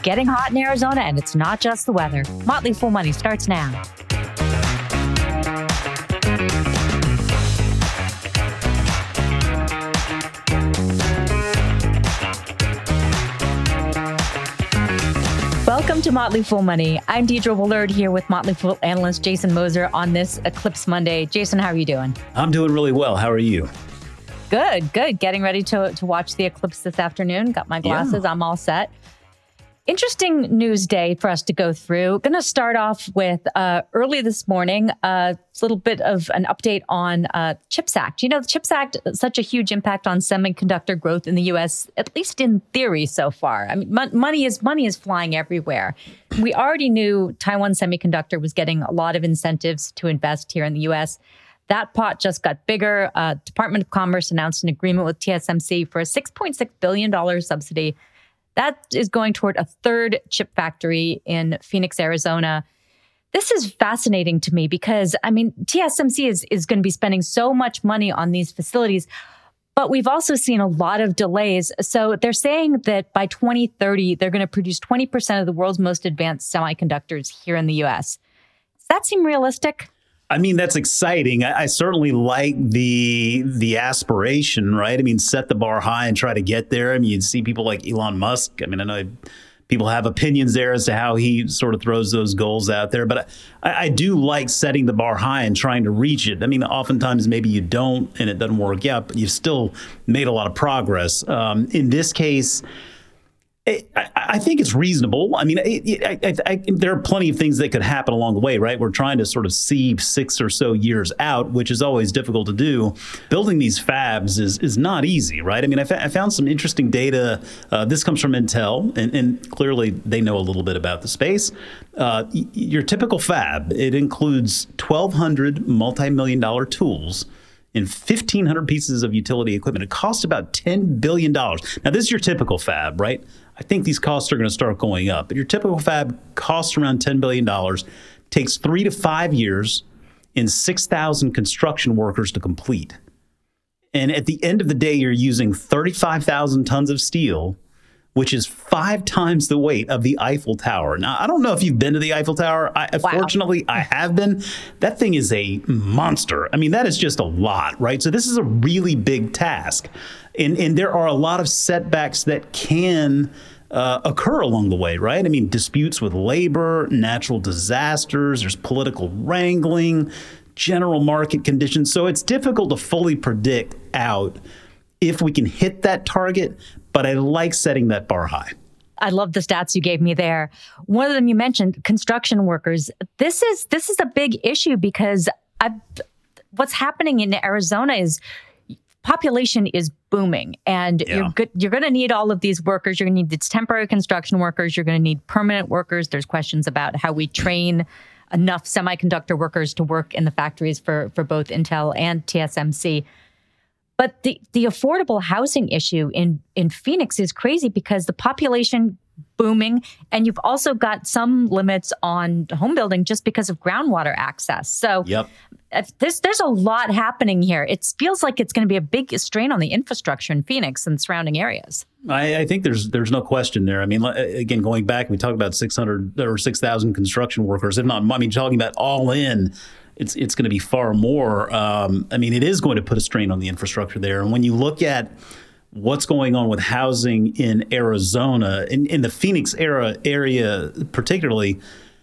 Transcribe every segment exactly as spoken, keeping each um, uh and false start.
getting hot in Arizona, and it's not just the weather. Motley Fool Money starts now. Welcome to Motley Fool Money. I'm Deidre Willard here with Motley Fool analyst Jason Moser on this Eclipse Monday. Jason, how are you doing? I'm doing really well. How are you? Good, good. Getting ready to, to watch the eclipse this afternoon. Got my glasses. Yeah. I'm all set. Interesting news day for us to go through. Going to start off with uh, early this morning, a uh, little bit of an update on uh, CHIPS Act. You know, the CHIPS Act, such a huge impact on semiconductor growth in the U S, at least in theory so far. I mean, mo- money is money is flying everywhere. We already knew Taiwan Semiconductor was getting a lot of incentives to invest here in the U S. That pot just got bigger. Uh, Department of Commerce announced an agreement with T S M C for a six point six billion dollars subsidy. That is going toward a third chip factory in Phoenix, Arizona. This is fascinating to me because, I mean, T S M C is, is going to be spending so much money on these facilities, but we've also seen a lot of delays. So they're saying that by twenty thirty, they're going to produce twenty percent of the world's most advanced semiconductors here in the U S. Does that seem realistic? I mean, that's exciting. I, I certainly like the the aspiration, right? I mean, set the bar high and try to get there. I mean, you'd see people like Elon Musk. I mean, I know people have opinions there as to how he sort of throws those goals out there. But I, I do like setting the bar high and trying to reach it. I mean, oftentimes maybe you don't and it doesn't work out, but you've still made a lot of progress. Um, in this case, I, I think it's reasonable. I mean, it, I, I, I, there are plenty of things that could happen along the way, right? We're trying to sort of see six or so years out, which is always difficult to do. Building these fabs is is not easy, right? I mean, I, fa- I found some interesting data. Uh, this comes from Intel, and, and clearly they know a little bit about the space. Uh, y- your typical fab, it includes twelve hundred multi-million dollar tools and fifteen hundred pieces of utility equipment. It costs about ten billion dollars. Now, this is your typical fab, right? I think these costs are going to start going up. But your typical fab costs around ten billion dollars, takes three to five years, and six thousand construction workers to complete. And at the end of the day, you're using thirty-five thousand tons of steel, which is five times the weight of the Eiffel Tower. Now, I don't know if you've been to the Eiffel Tower. I, wow. Fortunately, I have been. That thing is a monster. I mean, that is just a lot, right? So this is a really big task. And, and there are a lot of setbacks that can uh, occur along the way, right? I mean, disputes with labor, natural disasters, there's political wrangling, general market conditions. So it's difficult to fully predict out if we can hit that target, but I like setting that bar high. I love the stats you gave me there. One of them you mentioned, construction workers. This is this is a big issue because I've, what's happening in Arizona is population is booming, and yeah. you're good, you're going to need all of these workers. You're going to need these temporary construction workers. You're going to need permanent workers. There's questions about how we train enough semiconductor workers to work in the factories for for both Intel and T S M C. But the, the affordable housing issue in, in Phoenix is crazy because the population booming, and you've also got some limits on home building just because of groundwater access. So yep. there's, there's a lot happening here. It feels like it's going to be a big strain on the infrastructure in Phoenix and surrounding areas. I, I think there's there's no question there. I mean, again, going back, we talked about six hundred or six thousand construction workers, if not, I mean, talking about all in, it's it's going to be far more. Um, I mean, it is going to put a strain on the infrastructure there. And when you look at what's going on with housing in Arizona, in, in the Phoenix era area particularly,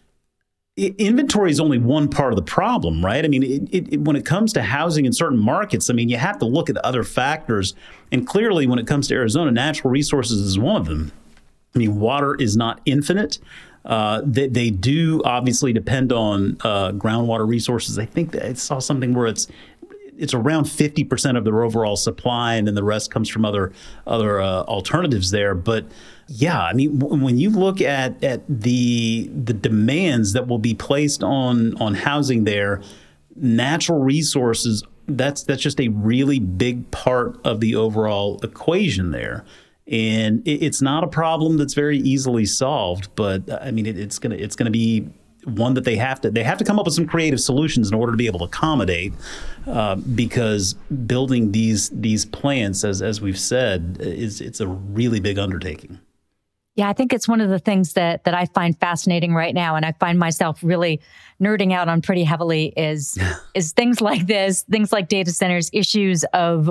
I- inventory is only one part of the problem, right? I mean, it, it, when it comes to housing in certain markets, I mean, you have to look at other factors. And clearly, when it comes to Arizona, natural resources is one of them. I mean, water is not infinite. Uh, they, they do obviously depend on uh, groundwater resources. I think that I saw something where it's it's around fifty percent of their overall supply, and then the rest comes from other other uh, alternatives there. But yeah, I mean, w- when you look at at the the demands that will be placed on on housing there, natural resources, that's that's just a really big part of the overall equation there. And it's not a problem that's very easily solved, but I mean, it, it's gonna it's gonna be one that they have to they have to come up with some creative solutions in order to be able to accommodate, uh, because building these these plants, as as we've said, is it's a really big undertaking. Yeah, I think it's one of the things that that I find fascinating right now, and I find myself really nerding out on pretty heavily is is things like this, things like data centers, issues of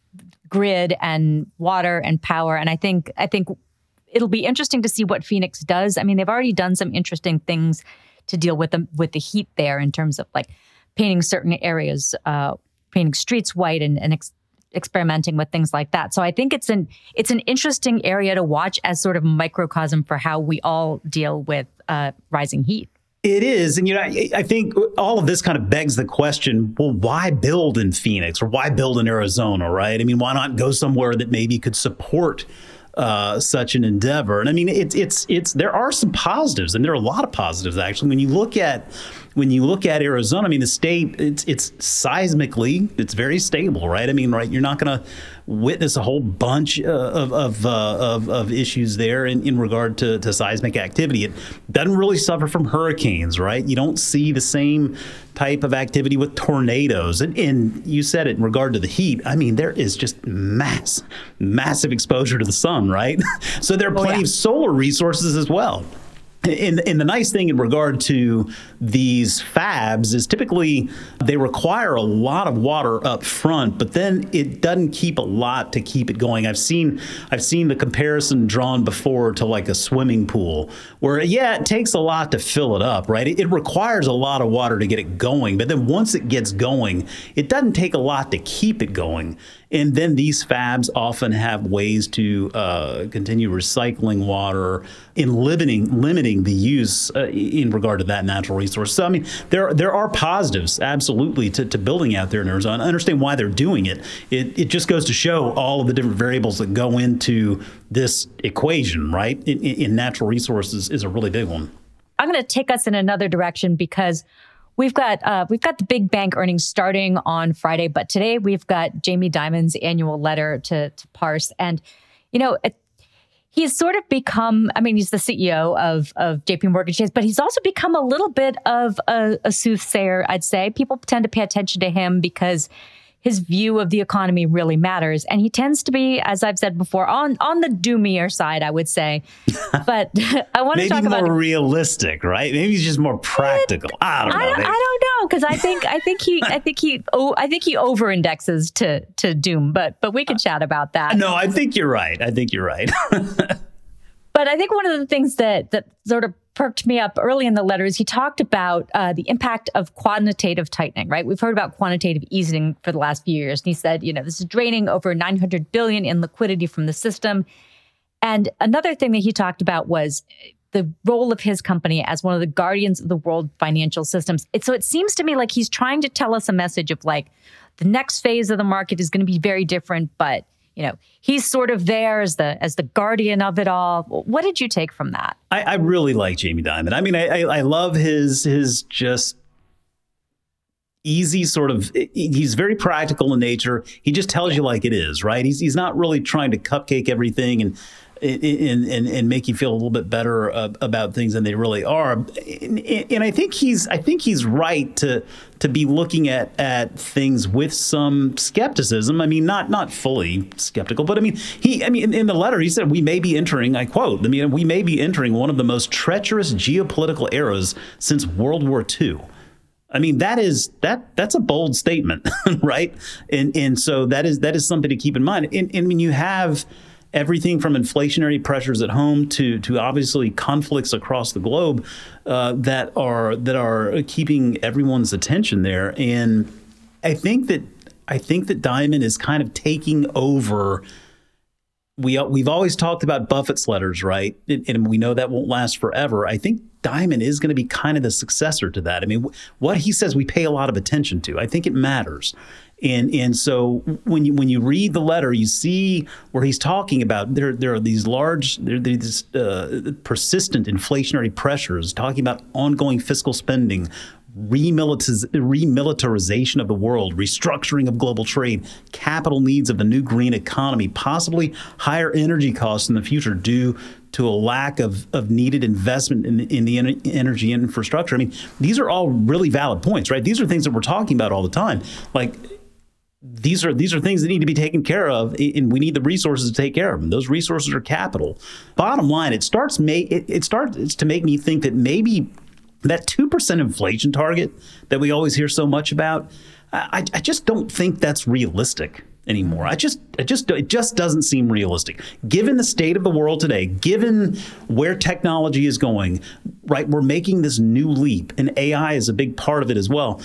grid and water and power. And I think I think it'll be interesting to see what Phoenix does. I mean, they've already done some interesting things to deal with the with the heat there in terms of like painting certain areas, uh, painting streets white and, and ex- experimenting with things like that. So I think it's an it's an interesting area to watch as sort of a microcosm for how we all deal with uh, rising heat. It is. And, you know, I, I think all of this kind of begs the question, well, why build in Phoenix or why build in Arizona, right? I mean, why not go somewhere that maybe could support uh, such an endeavor? And I mean, it's it's it's there are some positives, and there are a lot of positives, actually. When you look at When you look at Arizona, I mean, the state, it's it's seismically, it's very stable, right? I mean, right, you're not going to witness a whole bunch uh, of of, uh, of of issues there in, in regard to, to seismic activity. It doesn't really suffer from hurricanes, right? You don't see the same type of activity with tornadoes. And, and you said it in regard to the heat. I mean, there is just mass, massive exposure to the sun, right? So there are plenty oh, yeah. of solar resources as well. And, and the nice thing in regard to these fabs is typically they require a lot of water up front, but then it doesn't keep a lot to keep it going. I've seen I've seen the comparison drawn before to like a swimming pool where, yeah, it takes a lot to fill it up, right? It, it requires a lot of water to get it going, but then once it gets going, it doesn't take a lot to keep it going. And then these fabs often have ways to uh, continue recycling water and limiting limiting the use uh, in regard to that natural resource. So, I mean, there there are positives, absolutely, to, to building out there in Arizona. I understand why they're doing it. It it just goes to show all of the different variables that go into this equation, right? In, in natural resources is a really big one. I'm going to take us in another direction because We've got uh, we've got the big bank earnings starting on Friday, but today we've got Jamie Dimon's annual letter to to parse, and you know it, he's sort of become. I mean, he's the C E O of of J P Morgan Chase, but he's also become a little bit of a, a soothsayer. I'd say people tend to pay attention to him because his view of the economy really matters, and he tends to be, as I've said before, on on the doomier side, I would say. But I want to talk about maybe more realistic, right? Maybe he's just more practical. I don't know. I, I don't know because I think I think he I think he oh I think he over indexes to to doom. But but we can chat about that. No, I think you're right. I think you're right. But I think one of the things that that sort of perked me up early in the letter is he talked about uh, the impact of quantitative tightening, right? We've heard about quantitative easing for the last few years. And he said, you know, this is draining over nine hundred billion dollars in liquidity from the system. And another thing that he talked about was the role of his company as one of the guardians of the world financial systems. It, so it seems to me like he's trying to tell us a message of like the next phase of the market is going to be very different, but you know, he's sort of there as the as the guardian of it all. What did you take from that? I, I really like Jamie Dimon. I mean, I, I, I love his his just easy sort of. He's very practical in nature. He just tells you like it is, right? He's he's not really trying to cupcake everything and. And, and and make you feel a little bit better uh, about things than they really are, and, and I think he's I think he's right to to be looking at at things with some skepticism. I mean, not not fully skeptical, but I mean he I mean in, in the letter he said we may be entering. I quote. I mean we may be entering one of the most treacherous geopolitical eras since World War Two. I mean that is that that's a bold statement, right? And and so that is that is something to keep in mind. And, and when you have everything from inflationary pressures at home to to obviously conflicts across the globe uh, that are that are keeping everyone's attention there. And I think that I think that Dimon is kind of taking over. We we've always talked about Buffett's letters, right? And, and we know that won't last forever. I think Dimon is going to be kind of the successor to that. I mean, what he says we pay a lot of attention to. I think it matters. And and so when you when you read the letter, you see where he's talking about there there are these large there are these uh, persistent inflationary pressures, talking about ongoing fiscal spending, remilitariz- remilitarization of the world, restructuring of global trade, capital needs of the new green economy, possibly higher energy costs in the future due to a lack of, of needed investment in, in the en- energy infrastructure. I mean, these are all really valid points, right? These are things that we're talking about all the time. Like, these are these are things that need to be taken care of, and we need the resources to take care of them. Those resources are capital. Bottom line, it starts ma- it, it starts to make me think that maybe that two percent inflation target that we always hear so much about, I, I just don't think that's realistic anymore. I just, it just, it just doesn't seem realistic. Given the state of the world today, given where technology is going, right? We're making this new leap, and A I is a big part of it as well.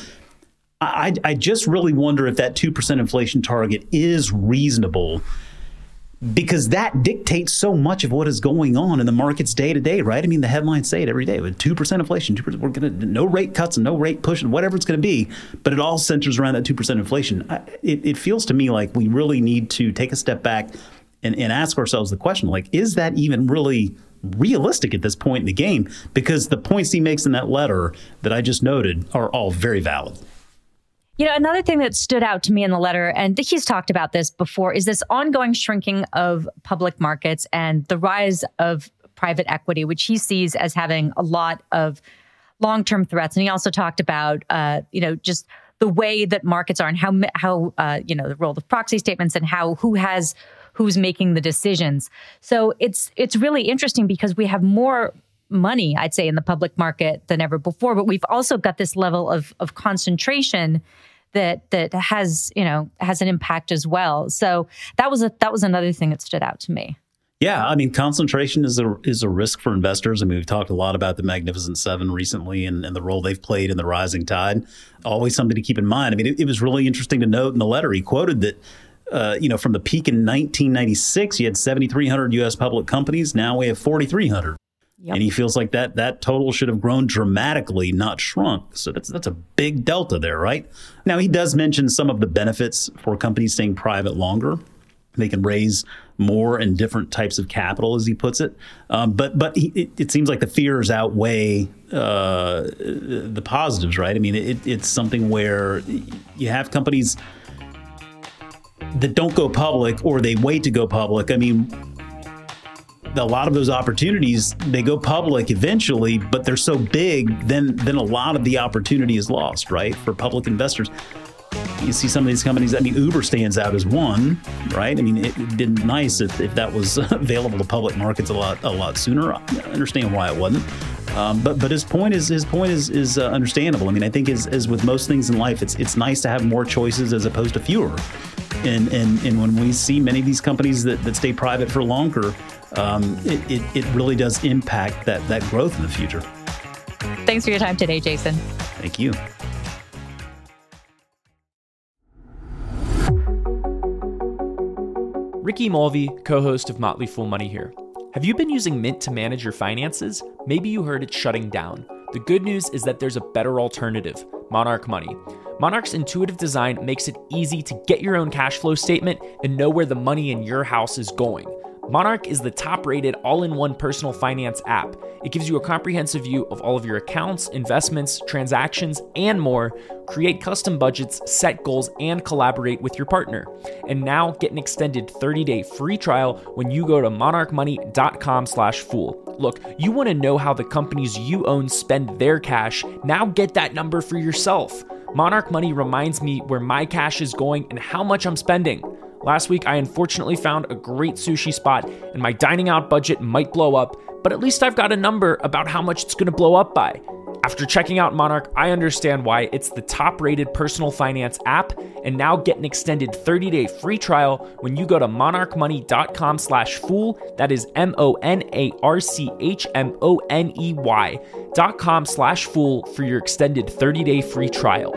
I, I just really wonder if that two percent inflation target is reasonable, because that dictates so much of what is going on in the markets day to day, right? I mean, the headlines say it every day with two percent inflation, two percent, we're going to, no rate cuts and no rate push and whatever it's going to be, but it all centers around that two percent inflation. I, it, it feels to me like we really need to take a step back and, and ask ourselves the question, like, is that even really realistic at this point in the game? Because the points he makes in that letter that I just noted are all very valid. You know, another thing that stood out to me in the letter, and he's talked about this before, is this ongoing shrinking of public markets and the rise of private equity, which he sees as having a lot of long-term threats. And he also talked about, uh, you know, just the way that markets are and how, how uh, you know, the role of proxy statements and how who has who's making the decisions. So it's it's really interesting because we have more money, I'd say, in the public market than ever before, but we've also got this level of of concentration that that has, you know, has an impact as well. So that was a that was another thing that stood out to me. Yeah, I mean, concentration is a is a risk for investors. I mean, we've talked a lot about the Magnificent Seven recently and, and the role they've played in the rising tide. Always something to keep in mind. I mean, it, it was really interesting to note in the letter, he quoted that, uh, you know, from the peak in nineteen ninety-six, you had seventy-three hundred U S public companies. Now we have forty-three hundred. Yep. And he feels like that that total should have grown dramatically, not shrunk. So that's that's a big delta there, right? Now, he does mention some of the benefits for companies staying private longer. They can raise more and different types of capital, as he puts it. Um, but but he, it, it seems like the fears outweigh uh, the positives, right? I mean, it, it's something where you have companies that don't go public or they wait to go public. I mean, a lot of those opportunities, they go public eventually, but they're so big, then then a lot of the opportunity is lost, right? For public investors. You see some of these companies, I mean, Uber stands out as one, right? I mean, it would be nice if, if that was available to public markets a lot a lot sooner. I understand why it wasn't. Um, but but his point is his point is is uh, understandable. I mean, I think as, as with most things in life, it's it's nice to have more choices as opposed to fewer. And and and when we see many of these companies that, that stay private for longer, um, it, it it really does impact that that growth in the future. Thanks for your time today, Jason. Thank you. Ricky Mulvey, co-host of Motley Fool Money here. Have you been using Mint to manage your finances? Maybe you heard it's shutting down. The good news is that there's a better alternative, Monarch Money. Monarch's intuitive design makes it easy to get your own cash flow statement and know where the money in your house is going. Monarch is the top-rated all-in-one personal finance app. It gives you a comprehensive view of all of your accounts, investments, transactions, and more. Create custom budgets, set goals, and collaborate with your partner. And now get an extended thirty-day free trial when you go to monarch money dot com slash fool. Look, you want to know how the companies you own spend their cash. Now get that number for yourself. Monarch Money reminds me where my cash is going and how much I'm spending. Last week, I unfortunately found a great sushi spot and my dining out budget might blow up, but at least I've got a number about how much it's going to blow up by. After checking out Monarch, I understand why it's the top-rated personal finance app, and now get an extended thirty-day free trial when you go to monarch money dot com slash fool. That is M O N A R C H M O N E Y dot com slash fool for your extended thirty-day free trial.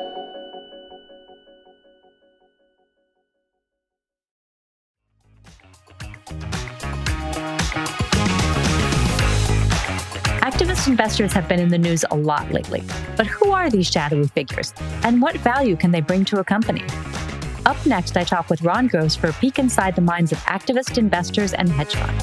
Activist investors have been in the news a lot lately. But who are these shadowy figures? And what value can they bring to a company? Up next, I talk with Ron Gross for a peek inside the minds of activist investors and hedge funds.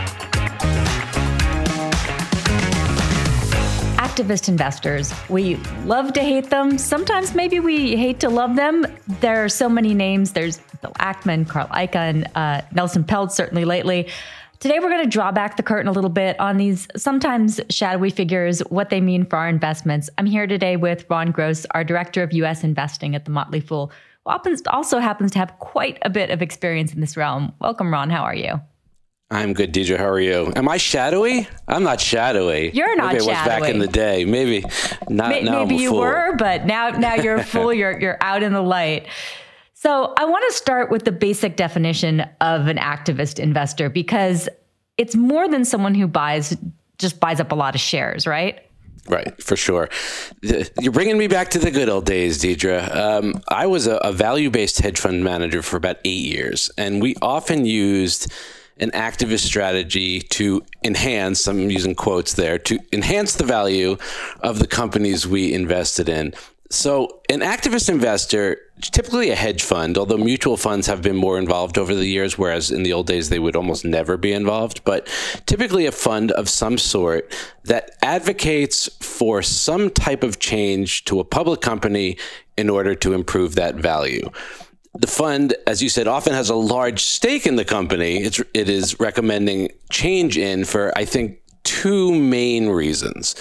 Activist investors, we love to hate them. Sometimes maybe we hate to love them. There are so many names. There's Bill Ackman, Carl Icahn, and uh, Nelson Peltz, certainly lately. Today, we're going to draw back the curtain a little bit on these sometimes shadowy figures, what they mean for our investments. I'm here today with Ron Gross, our Director of U S Investing at The Motley Fool. also happens to have quite a bit of experience in this realm. Welcome, Ron. How are you? I'm good, Deidre. How are you? Am I shadowy? I'm not shadowy. You're not maybe shadowy. Maybe I was back in the day. Maybe not. Maybe, now maybe I'm a you fool. were, but now now you're a fool. You're you're out in the light. So I want to start with the basic definition of an activist investor, because it's more than someone who buys just buys up a lot of shares, right? Right, for sure. You're bringing me back to the good old days, Deidre. Um, I was a, a value-based hedge fund manager for about eight years, and we often used an activist strategy to enhance, I'm using quotes there, to enhance the value of the companies we invested in. So an activist investor, typically a hedge fund, although mutual funds have been more involved over the years, whereas in the old days they would almost never be involved, but typically a fund of some sort that advocates for some type of change to a public company in order to improve that value. The fund, as you said, often has a large stake in the company. It's, it is recommending change in for, I think, two main reasons.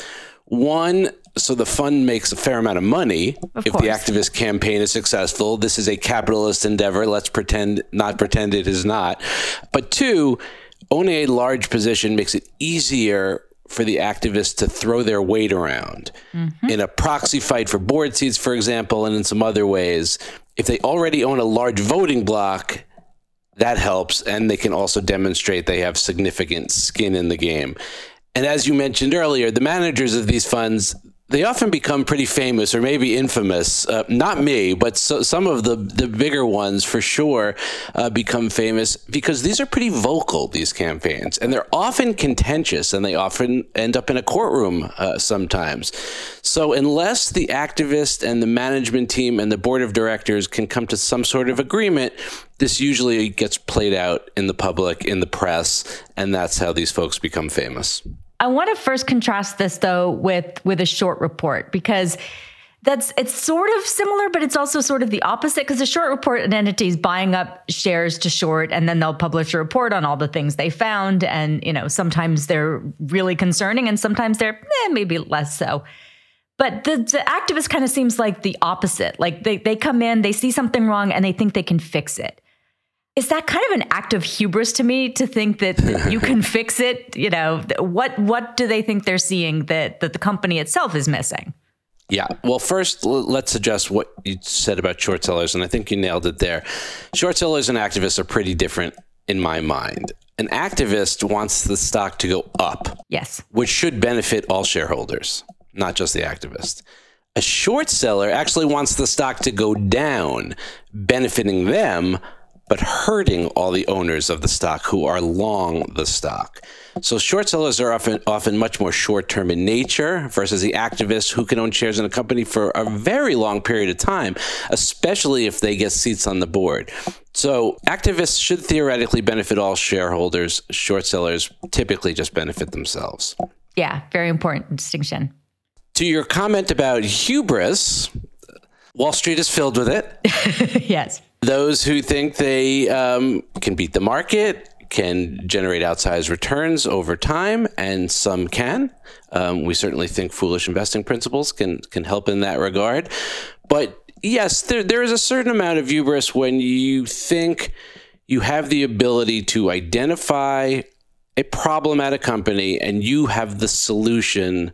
One, so the fund makes a fair amount of money Of if course. the activist campaign is successful. This is a capitalist endeavor. Let's pretend, not pretend it is not. But two, owning a large position makes it easier for the activists to throw their weight around. Mm-hmm. In a proxy fight for board seats, for example, and in some other ways. If they already own a large voting block, that helps, and they can also demonstrate they have significant skin in the game. And as you mentioned earlier, the managers of these funds, they often become pretty famous or maybe infamous. Uh, not me, but so, some of the, the bigger ones for sure uh, become famous because these are pretty vocal, these campaigns. And they're often contentious, and they often end up in a courtroom uh, sometimes. So unless the activist and the management team and the board of directors can come to some sort of agreement, this usually gets played out in the public, in the press, and that's how these folks become famous. I want to first contrast this, though, with with a short report, because that's it's sort of similar, but it's also sort of the opposite, because a short report, an entity is buying up shares to short, and then they'll publish a report on all the things they found. And, you know, sometimes they're really concerning and sometimes they're eh, maybe less so. But the, the activist kind of seems like the opposite. Like they, they come in, they see something wrong, and they think they can fix it. Is that kind of an act of hubris to me, to think that you can fix it? You know, what what do they think they're seeing that, that the company itself is missing? Yeah. Well, first, let's address what you said about short sellers, and I think you nailed it there. Short sellers and activists are pretty different in my mind. An activist wants the stock to go up, Yes, which should benefit all shareholders, not just the activist. A short seller actually wants the stock to go down, benefiting them, but hurting all the owners of the stock who are long the stock. So short sellers are often often much more short-term in nature versus the activists who can own shares in a company for a very long period of time, especially if they get seats on the board. So activists should theoretically benefit all shareholders. Short sellers typically just benefit themselves. yeah, very important distinction. To your comment about hubris, Wall Street is filled with it. Yes. Those who think they um, can beat the market, can generate outsized returns over time, and some can. Um, we certainly think foolish investing principles can can help in that regard. But yes, there there is a certain amount of hubris when you think you have the ability to identify a problem at a company and you have the solution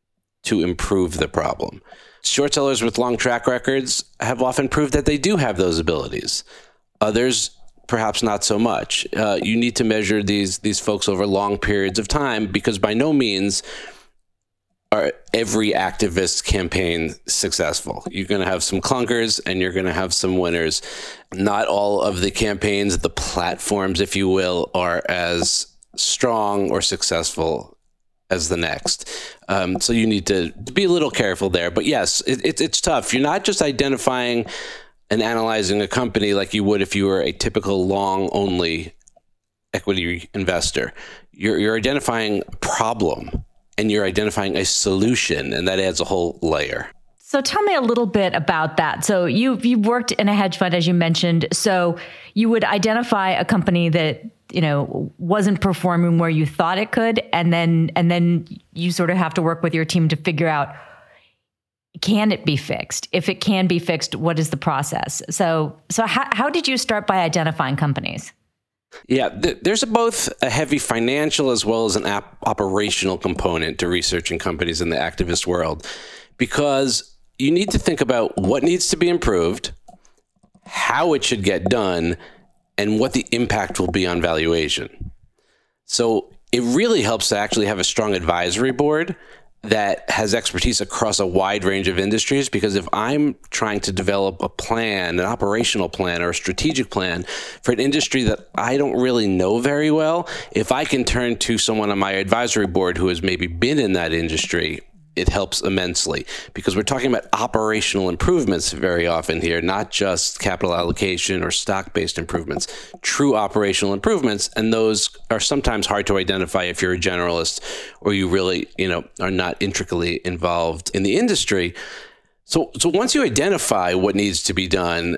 to improve the problem. Short sellers with long track records have often proved that they do have those abilities. Others, perhaps not so much. Uh, you need to measure these these folks over long periods of time, because by no means are every activist campaign successful. You're going to have some clunkers and you're going to have some winners. Not all of the campaigns, the platforms, if you will, are as strong or successful as the next. Um, so you need to be a little careful there. But yes, it, it, it's tough. You're not just identifying and analyzing a company like you would if you were a typical long-only equity investor. You're, you're identifying a problem and you're identifying a solution, and that adds a whole layer. So tell me a little bit about that. So you you worked in a hedge fund, as you mentioned. So you would identify a company that, you know, wasn't performing where you thought it could, and then and then you sort of have to work with your team to figure out, can it be fixed? If it can be fixed, what is the process? So, so how, how did you start by identifying companies? Yeah, th- there's a, both a heavy financial as well as an ap- operational component to researching companies in the activist world, because you need to think about what needs to be improved, how it should get done, and what the impact will be on valuation. So it really helps to actually have a strong advisory board that has expertise across a wide range of industries, because if I'm trying to develop a plan, an operational plan or a strategic plan for an industry that I don't really know very well, if I can turn to someone on my advisory board who has maybe been in that industry, it helps immensely, because we're talking about operational improvements very often here, not just capital allocation or stock-based improvements, true operational improvements. And those are sometimes hard to identify if you're a generalist or you really, you know, are not intricately involved in the industry. So, so once you identify what needs to be done,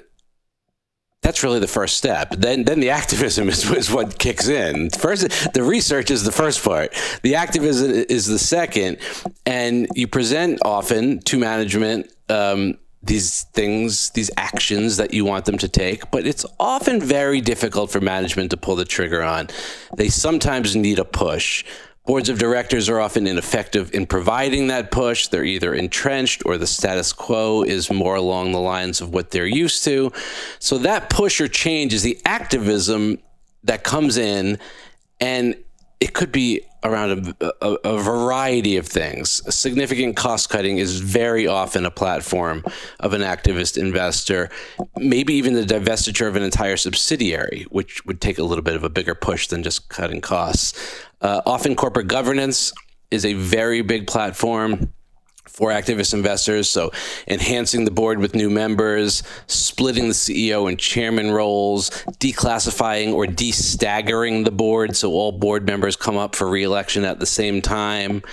that's really the first step. Then then the activism is, is what kicks in. First, the research is the first part. The activism is the second. And you present often to management um, these things, these actions that you want them to take. But it's often very difficult for management to pull the trigger on. They sometimes need a push. Boards of directors are often ineffective in providing that push. They're either entrenched or the status quo is more along the lines of what they're used to. So that push or change is the activism that comes in, and it could be around a, a, a variety of things. Significant cost cutting is very often a platform of an activist investor, maybe even the divestiture of an entire subsidiary, which would take a little bit of a bigger push than just cutting costs. Uh, often corporate governance is a very big platform for activist investors. So enhancing the board with new members, splitting the C E O and chairman roles, declassifying or de-staggering the board so all board members come up for re-election at the same time.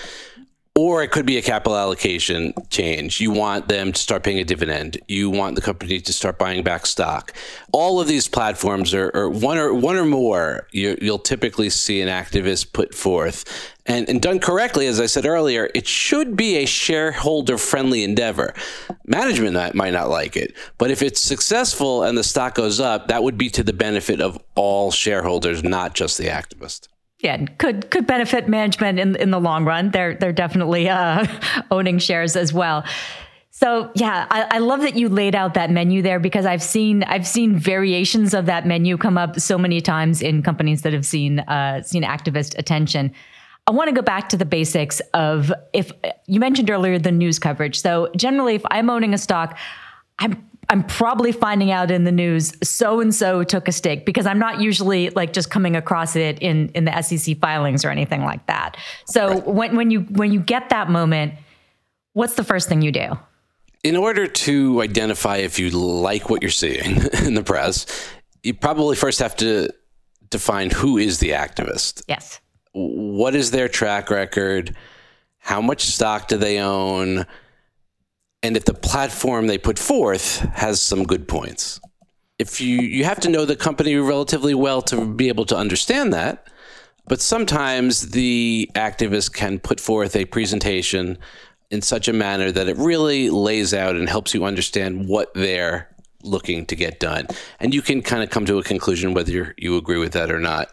Or it could be a capital allocation change. You want them to start paying a dividend. You want the company to start buying back stock. All of these platforms are, are one or one or more. You, you'll typically see an activist put forth, and, and done correctly. As I said earlier, it should be a shareholder-friendly endeavor. Management might, might not like it, but if it's successful and the stock goes up, that would be to the benefit of all shareholders, not just the activist. Yeah, could could benefit management in in the long run. They're they're definitely uh, owning shares as well. So yeah, I, I love that you laid out that menu there, because I've seen I've seen variations of that menu come up so many times in companies that have seen uh, seen activist attention. I want to go back to the basics of, if you mentioned earlier the news coverage. So generally, if I'm owning a stock, I'm I'm probably finding out in the news so-and-so took a stake, because I'm not usually like just coming across it in, in the S E C filings or anything like that. So right. when, when you when you get that moment, what's the first thing you do? In order to identify if you like what you're seeing in the press, you probably first have to define who is the activist. Yes. What is their track record? How much stock do they own? And if the platform they put forth has some good points. If you, you have to know the company relatively well to be able to understand that, but sometimes the activist can put forth a presentation in such a manner that it really lays out and helps you understand what they're looking to get done. And you can kind of come to a conclusion whether you're, you agree with that or not.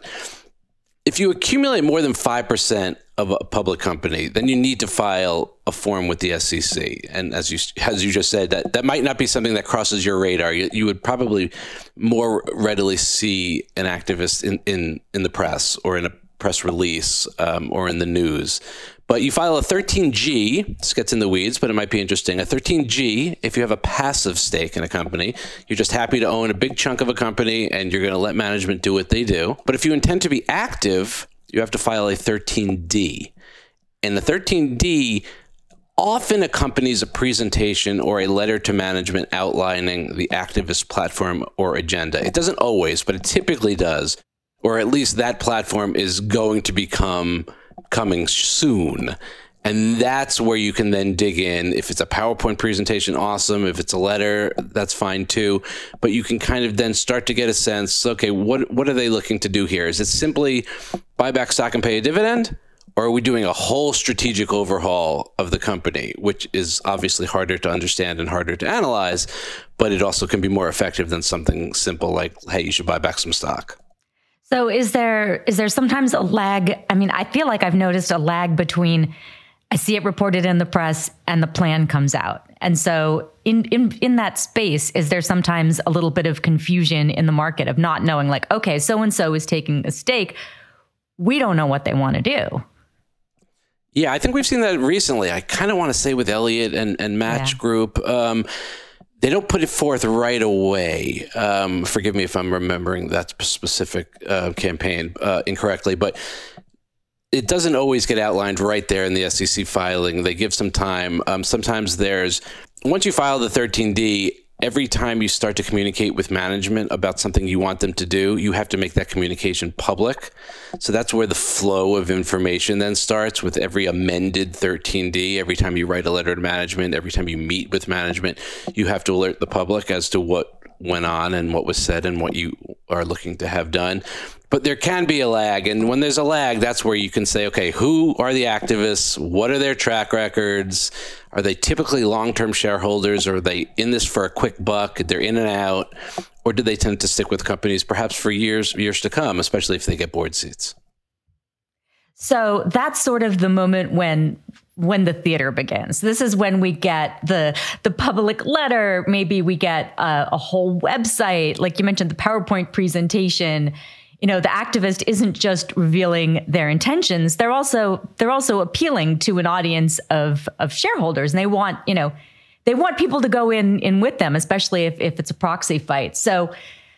If you accumulate more than five percent of a public company, then you need to file a form with the S E C. And as you as you just said, that, that might not be something that crosses your radar. You, you would probably more readily see an activist in, in, in the press or in a press release um, or in the news. But you file a thirteen G, this gets in the weeds, but it might be interesting. A thirteen G, if you have a passive stake in a company, you're just happy to own a big chunk of a company and you're going to let management do what they do. But if you intend to be active, you have to file a thirteen D. And the thirteen D often accompanies a presentation or a letter to management outlining the activist platform or agenda. It doesn't always, but it typically does. Or at least that platform is going to become coming soon. And that's where you can then dig in. If it's a PowerPoint presentation, awesome. If it's a letter, that's fine too. But you can kind of then start to get a sense, okay, what what are they looking to do here? Is it simply buy back stock and pay a dividend? Or are we doing a whole strategic overhaul of the company, which is obviously harder to understand and harder to analyze, but it also can be more effective than something simple like, hey, you should buy back some stock? So is there is there sometimes a lag? I mean, I feel like I've noticed a lag between I see it reported in the press and the plan comes out. And so in, in, in that space, is there sometimes a little bit of confusion in the market of not knowing like, okay, so-and-so is taking a stake. We don't know what they want to do. Yeah, I think we've seen that recently. I kind of want to say with Elliott and, and Match yeah. Group, um, they don't put it forth right away. Um, forgive me if I'm remembering that specific uh, campaign uh, incorrectly, but it doesn't always get outlined right there in the S E C filing. They give some time. Um, sometimes there's, once you file the thirteen D, every time you start to communicate with management about something you want them to do, you have to make that communication public. So that's where the flow of information then starts with every amended thirteen D. Every time you write a letter to management, every time you meet with management, you have to alert the public as to what went on and what was said and what you are looking to have done. But there can be a lag. And when there's a lag, that's where you can say, okay, who are the activists? What are their track records? Are they typically long-term shareholders? Or are they in this for a quick buck? They're in and out. Or do they tend to stick with companies perhaps for years, years to come, especially if they get board seats? So that's sort of the moment when when the theater begins. This is when we get the the public letter. Maybe we get a, a whole website, like you mentioned, the PowerPoint presentation. You know, the activist isn't just revealing their intentions; they're also they're also appealing to an audience of of shareholders, and they want you know they want people to go in in with them, especially if if it's a proxy fight. So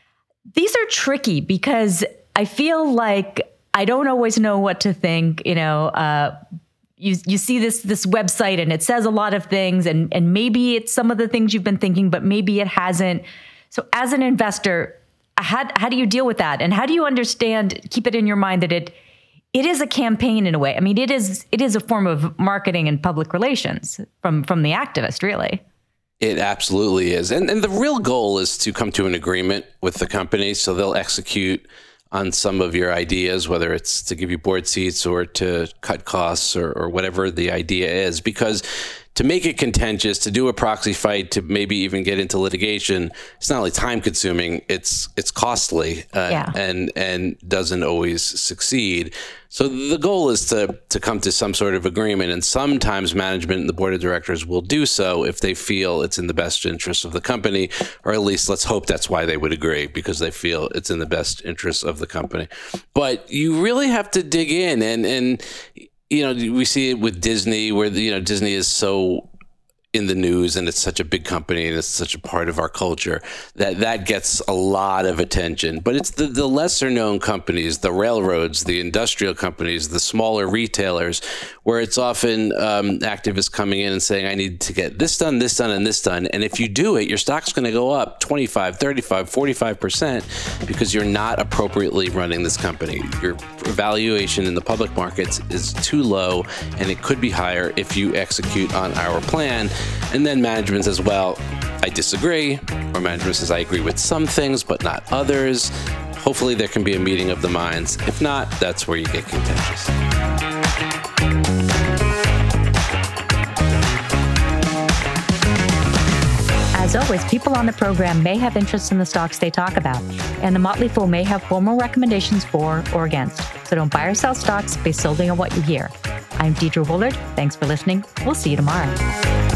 these are tricky because I feel like I don't always know what to think. You know. Uh, You you see this this website and it says a lot of things and, and maybe it's some of the things you've been thinking, but maybe it hasn't. So as an investor, how, how do you deal with that? And how do you understand, keep it in your mind that it it is a campaign in a way? I mean, it is it is a form of marketing and public relations from, from the activist, really. It absolutely is. And, and the real goal is to come to an agreement with the company so they'll execute on some of your ideas, whether it's to give you board seats or to cut costs or, or whatever the idea is. Because to make it contentious, to do a proxy fight, to maybe even get into litigation, it's not only time consuming, it's it's costly uh, yeah. and and doesn't always succeed. So the goal is to to come to some sort of agreement, and sometimes management and the board of directors will do so if they feel it's in the best interest of the company, or at least let's hope that's why they would agree, because they feel it's in the best interest of the company. But you really have to dig in, and and you know, we see it with Disney, where you know Disney is so in the news and it's such a big company and it's such a part of our culture that that gets a lot of attention. But it's the, the lesser known companies, the railroads, the industrial companies, the smaller retailers, where it's often um, activists coming in and saying, I need to get this done, this done, and this done. And if you do it, your stock's going to go up twenty-five, thirty-five, forty-five percent because you're not appropriately running this company. Your valuation in the public markets is too low, and it could be higher if you execute on our plan. And then management says, well, I disagree. Or management says, I agree with some things, but not others. Hopefully there can be a meeting of the minds. If not, that's where you get contentious. As always, people on the program may have interest in the stocks they talk about, and the Motley Fool may have formal recommendations for or against. So don't buy or sell stocks based solely on what you hear. I'm Deidre Woolard. Thanks for listening. We'll see you tomorrow.